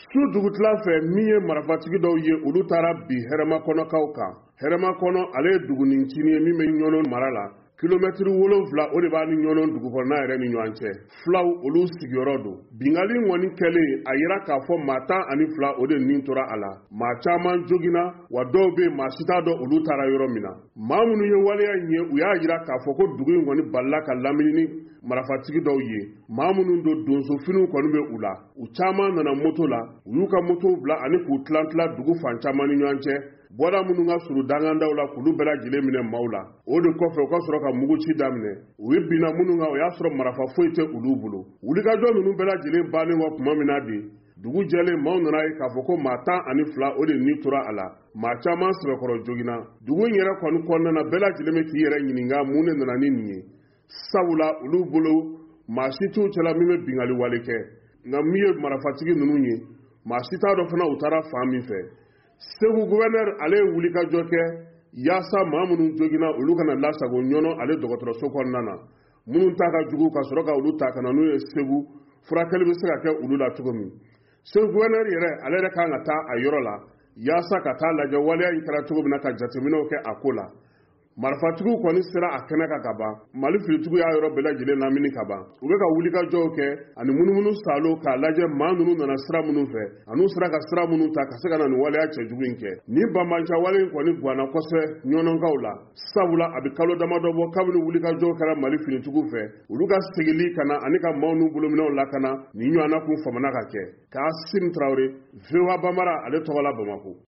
Su dugutila fɛ min ye marifatigi dɔw ye olu taara bi hɛrɛma kɔnɔkaw kan. Hɛrɛma kɔnɔ ale ye dugu nin cini ye min bɛ ɲɔnɔ mara la. Kilomɛtiri 7 o de b'a ni ɲɔnɔ dugu kɔnɔna yɛrɛ ni ɲɔgɔn cɛ. Fulaw olu sigiyɔrɔ don. Bingali ŋɔni kɛlen a yira k'a fɔ maa 12 o de nin tora a la. Maa caman joginna wa dɔw bɛ maa si t'a dɔn olu taara yɔrɔ min na. Maa minnu ye waleya in ye u y'a yira k'a fɔ ko dugu in kɔni balila ka lamini ni marifatigi dɔw ye. Maa minnu don donsofiniw kɔni bɛ u la. U caman nana moto la. U y'u ka motow bila ani k'u tilan dugu fan caman ni ɲɔgɔn cɛ. Bɔda minnu ka suru dangandaw la k'olu bɛɛ lajɛlen minɛ maaw la. O de kɔfɛ u ka sɔrɔ ka muguci daminɛ. U ye binna minnu kan o y'a sɔrɔ marifa foyi tɛ olu bolo. Wulikajɔ ninnu bɛɛ lajɛlen bannen kɔ tuma min na de dugu jɛlen maaw nana ye k'a fɔ ko maa 12 o de nin tora a la. Maa caman sɛbɛkɔrɔ joginna. Dugu in yɛrɛ kɔni kɔnɔna na bɛɛ lajɛlen bɛ k'i yɛrɛ ɲininka mun de nana ni nin ye. Sabula olu bolo maa si t'u cɛla min bɛ bingali wale kɛ. Nka min ye marifatigi ninnu ye maa si t'a dɔn fana u taara fan min fɛ. Segu gouverneur ale ye wulikajɔ kɛ yaasa maa minnu joginna olu kana lasago ɲɔnɔ ale dɔgɔtɔrɔso kɔnɔna na. Minnu ta ka jugu ka sɔrɔ ka olu ta kana n'u ye Segu furakɛli bɛ se ka kɛ olu la cogo min. Segu gouverneur yɛrɛ ale yɛrɛ kan ka taa a yɔrɔ la yaasa ka taa lajɛ waleya in kɛra cogo min na ka jateminɛw kɛ a ko la. Marifatigiw kɔni sera a kɛnɛ ka ban. Mali filitigiw y'a yɔrɔ bɛɛ lajɛlen lamini ka ban. U bɛ ka wulikajɔw kɛ ani munumunu salo k'a lajɛ maa ninnu nana sira minnu fɛ an'u sera ka sira minnu ta ka se ka na nin waleya cɛjugu in kɛ. Ni banbanca wale in kɔni guwanna kosɛbɛ ɲɔnɔnkaw la. Sabula a bɛ kalo damadɔ bɔ kabini wulikajɔw kɛra Mali finitigiw fɛ. Olu ka segili ka na ani ka maaw n'u bolominɛw lakana nin ɲɔgɔnna kun famana ka kɛ. K'Asim Traoré, VOA Bambara ale tɔgɔ la Bamako.